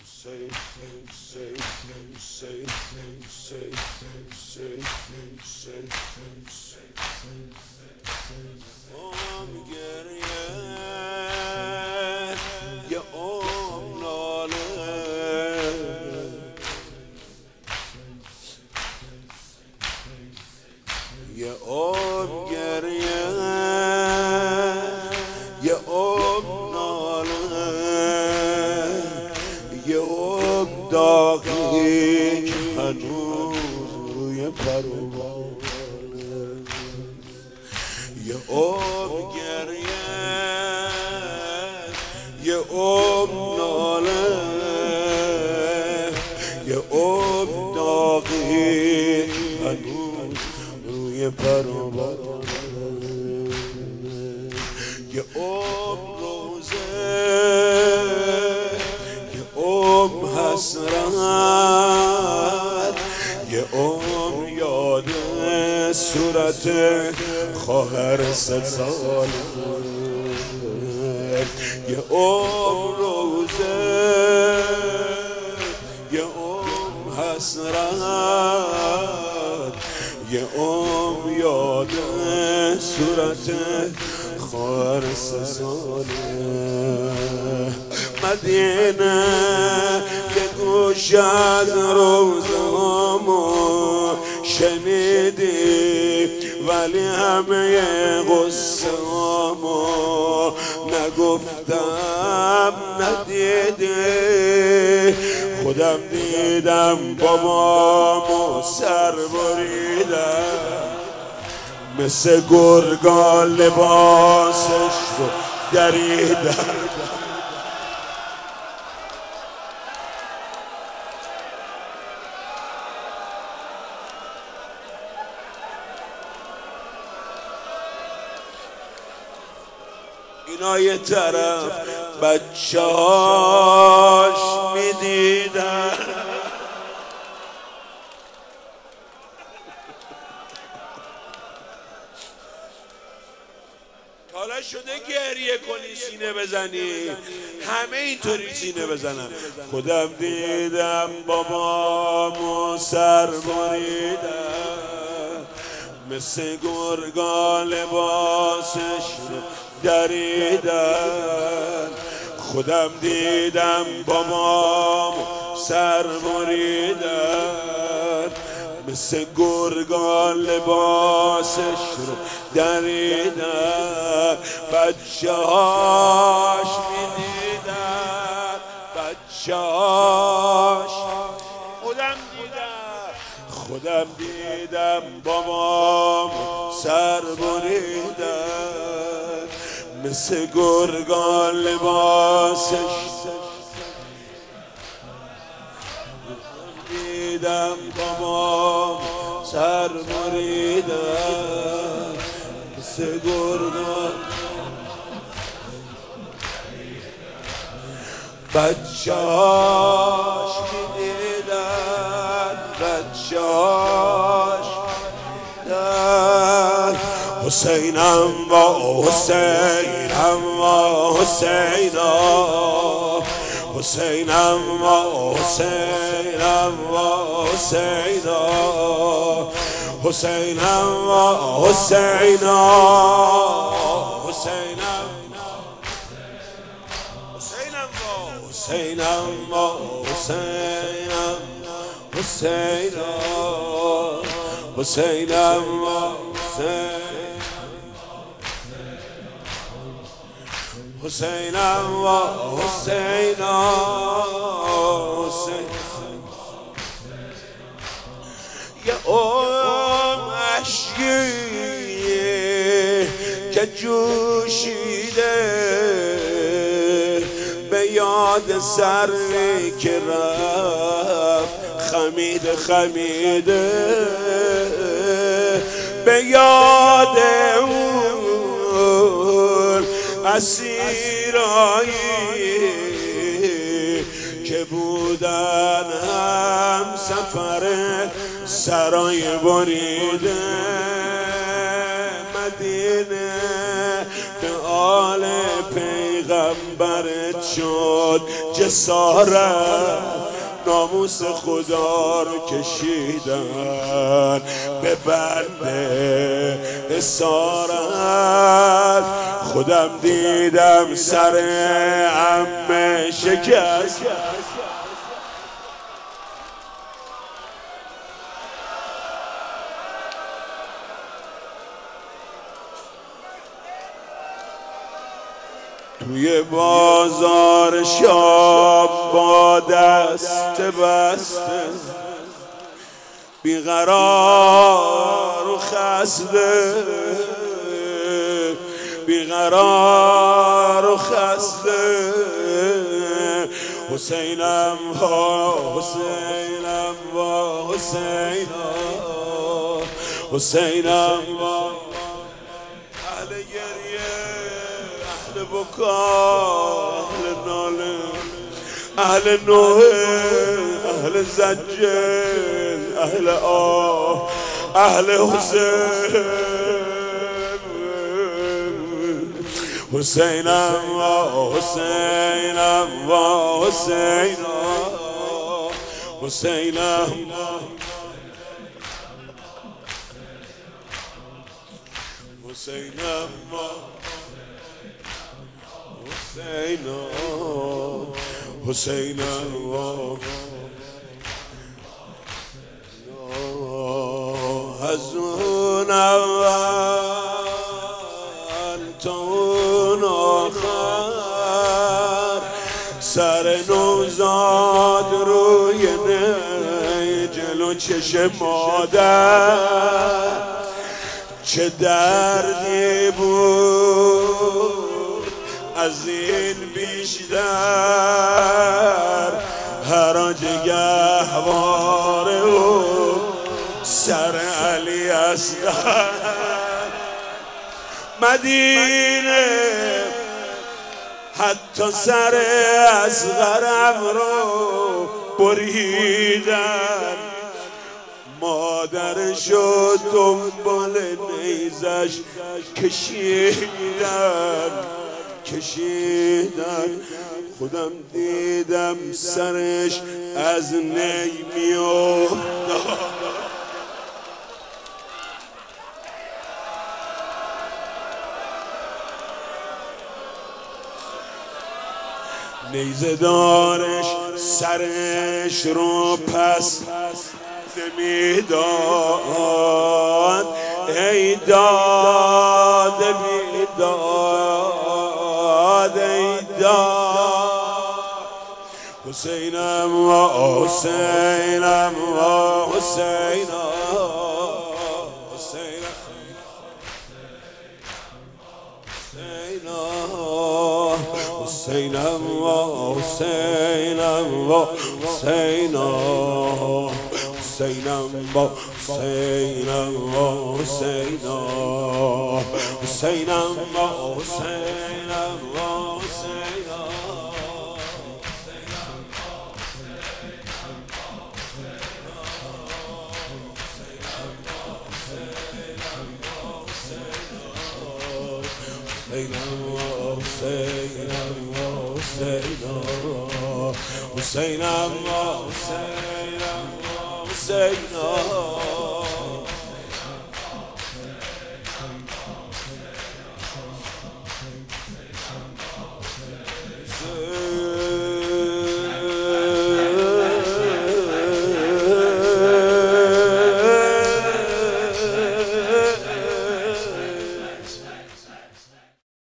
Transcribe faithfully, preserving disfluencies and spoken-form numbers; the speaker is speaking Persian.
یه عمر گریه یه عمر ناله یه عمر داغی که هنوز روی پروانه یه عمر گریه یه عمر ناله یه عمر داغی هنوز روی پروانه یه عمر روزه یه عمر حسرت یه عمر یاد صورت خواهر ست ساله یه عمر روزه یه عمر حسرت یه عمر یاد صورت خواهر ست ساله مدینه یه گوش از روزهامو شنیدی ولی همه قصه هامو نگفتم ندیدی خودم دیدم بابامو سر بریدم مثل گرگان لباسش رو دریدم اینا یه طرف بچه هاش میدیدن حالا شده گریه کنی سینه بزنی همه اینطوری سینه بزنن خودم دیدم بابامو سر بریدم مثل گرگان لباسش رو دریدن خودم دیدم بابامو سر بریدن مثل گرگان لباسش رو دریدن بچه هاش میدیدن بچه هاش خودم دیدم خودم دیدم بابام سر بریدن مثل گرگان لباسش دیدم بابام سر بریدن مثل گرگان بچه هاش میدیدن بچه هاش میدیدن حسینم و حسینم و حسینا حسینم و حسینم و حسینا حسینم و حسینا حسینم حسینم و حسینم حسینا حسینم و حسینم و حسینا یه عمر اشکی که جوشیده به یاد سری که رفت خمید خمیده به یاد اون اسیرایی که بودن هم سفر سرای بریده مدینه به آل پیغمبر شد جسارت، ناموس خدا رو کشیدن به بنده اسارت. خودم دیدم سر عمه شکست، توی بازار شام با دست بسته، بیقرار و خسته، بیقرار و خسته. حسینم ها حسینم وا حسینم، حسینم وا اهل گریه، اهل بکا، اهل ناله، اهل نوحه، اهل زجر، اهل آه، اهل حسین. حسینم و حسینم و حسینم، حسینم حسینم حسینم حسینم از اون اول تا اون آخر، سر نوزاد روی نی جلو چشم مادر، چه دردی بود از این بیشتر، حراج گهواره و سر علی اصغر. مدینه حتی سر اصغرم رو بریدن، مادرشو دنبال نیزش کشیدن کشیدن. خودم دیدم سرش از نی میافتاد، نیزه دارش سرش رو پس نمیداد، ای داد بیداد، ای داد. حسینم و حسینم و حسینم حسینم و حسینم و حسینم، حسینم و حسینم و حسینم، حسینم و حسینم و حسینم. حسینم و حسینم و حسینم